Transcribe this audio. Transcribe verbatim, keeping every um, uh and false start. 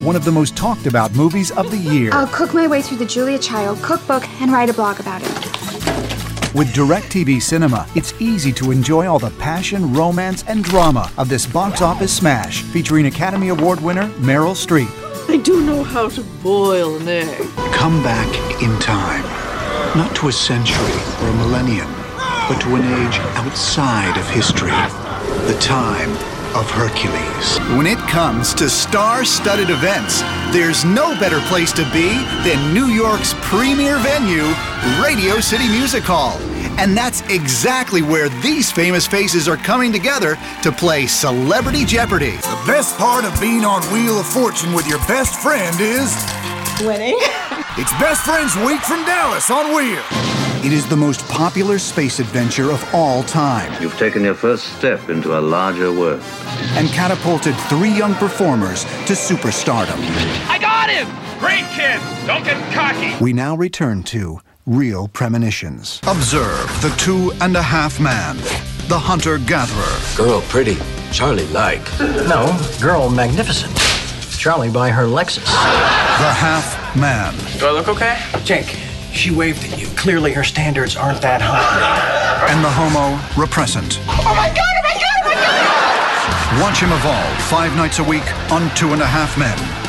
one of the most talked about movies of the year. I'll cook my way through the Julia Child cookbook and write a blog about it. With DirecTV Cinema, it's easy to enjoy all the passion, romance, and drama of this box office smash, featuring Academy Award winner Meryl Streep. I do know how to boil an egg. Come back in time, not to a century or a millennium, but to an age outside of history, the time of Hercules. When it comes to star-studded events, there's no better place to be than New York's premier venue, Radio City Music Hall. And that's exactly where these famous faces are coming together to play Celebrity Jeopardy! The best part of being on Wheel of Fortune with your best friend is... winning. It's Best Friends Week from Dallas on Wheel. It is the most popular space adventure of all time. You've taken your first step into a larger world. And catapulted three young performers to superstardom. I got him! Great kid! Don't get cocky! We now return to Real Premonitions. Observe the two and a half man, the hunter-gatherer. Girl pretty, Charlie like. No, girl magnificent. Charlie buy her Lexus. The half man. Do I look okay? Jake, she waved at you. Clearly her standards aren't that high. And the homo repressant. Oh my god, oh my god, oh my god! Watch him evolve five nights a week on Two and a Half Men.